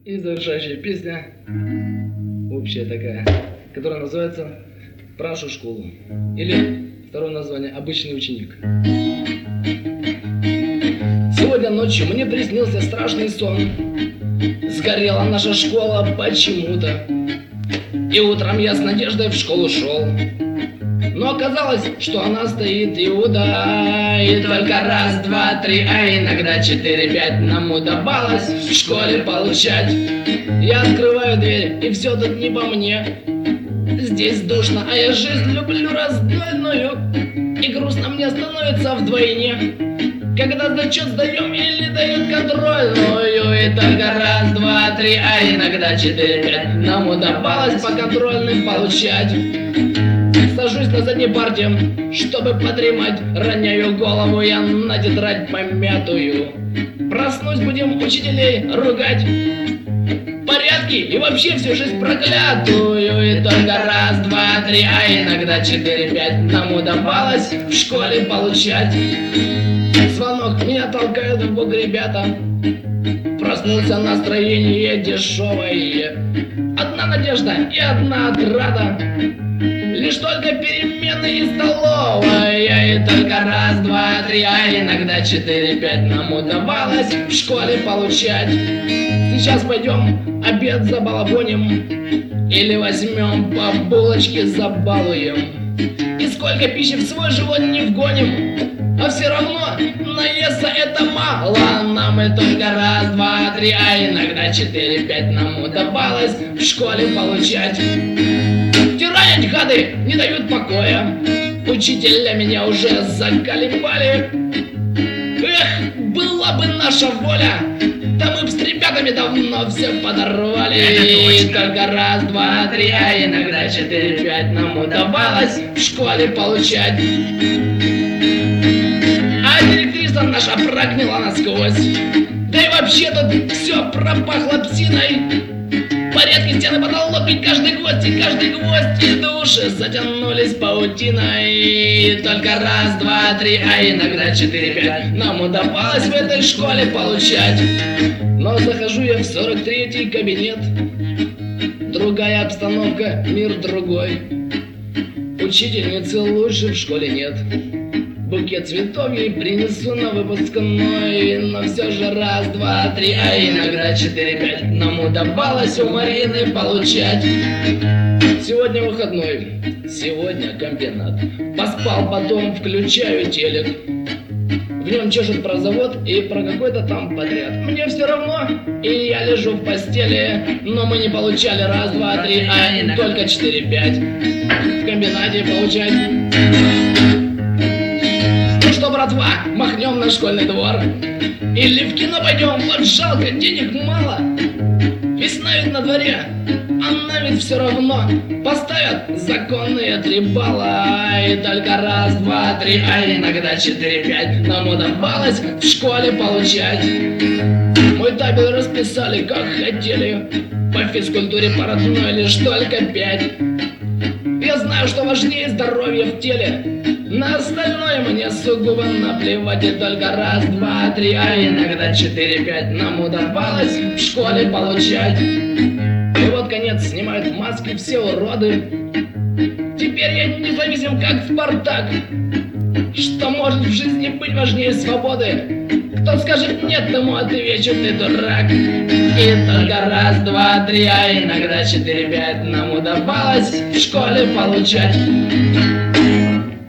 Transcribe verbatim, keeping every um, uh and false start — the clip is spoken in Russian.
И завершающая песня, общая такая, которая называется «Прашу школу». Или второе название «Обычный ученик». Сегодня ночью мне приснился страшный сон. Сгорела наша школа почему-то. И утром я с надеждой в школу шел. Но оказалось, что она стоит Иуда. И только раз, два, три, а иногда четыре, пять нам удавалось в школе получать. Я открываю дверь, и все тут не по мне. Здесь душно, а я жизнь люблю раздольную. И грустно мне становится вдвойне, когда зачет сдаем или дают контрольную. И только раз, два, три, а иногда четыре, пять нам удавалось по контрольным получать. Сажусь на задней парте, чтобы подремать. Роняю голову я на тетрадь помятую. Проснусь, будем учителей ругать. Порядки и вообще всю жизнь проклятую. И только раз, два, три, а иногда четыре, пять нам удавалось в школе получать. Звонок, меня толкают в бок ребята. Проснулся, настроение дешевое. Одна надежда и одна отрада. Лишь только перемены и столовая. И только раз, два, три, а иногда четыре, пять нам удавалось в школе получать. Сейчас пойдем обед забалабоним или возьмем по булочке забалуем. И сколько пищи в свой живот не вгоним, а все равно наесться это мало нам. И только раз, два, три, а иногда четыре, пять нам удавалось в школе получать. Тиранить гады не дают покоя. Учителя меня уже заколебали. Эх, была бы наша воля, да мы б с ребятами давно все подорвали. И только раз, два, три, а иногда четыре, пять нам удавалось в школе получать. А директриса наша прогнила насквозь. Да и вообще тут все пропахло псиной. Порядки, стены, потолок и каждый гвоздь, и каждый гвоздь, и души затянулись паутиной. И только раз, два, три, а иногда четыре, пять нам удавалось в этой школе получать. Но захожу я в сорок третий кабинет. Другая обстановка, мир другой. Учительницы лучше в школе нет. Букет цветов ей принесу на выпускной. Но все же раз, два, три, а иногда четыре, пять нам удавалось у Марины получать. Сегодня выходной, сегодня комбинат. Поспал, потом включаю телек. В нем чешут про завод и про какой-то там подряд. Мне все равно, и я лежу в постели. Но мы не получали раз, два, три, а только четыре, пять в комбинате получать. Ну что, братва, махнем на школьный двор или в кино пойдем, вот жалко, денег мало. Весна ведь на дворе, а нам ведь все равно поставят законные три балла. И только раз, два, три, а иногда четыре, пять нам удавалось в школе получать. Мой табель расписали как хотели. По физкультуре по родной лишь только пять. Я знаю, что важнее здоровье в теле. На остальное мне сугубо наплевать. И только раз, два, три, а иногда четыре, пять нам удавалось в школе получать. И вот конец, снимают маски все уроды. Теперь я независим, как Спартак. Что может в жизни быть важнее свободы? Кто скажет нет, тому отвечу: ты дурак. И только раз, два, три, а иногда четыре, пять нам удавалось в школе получать.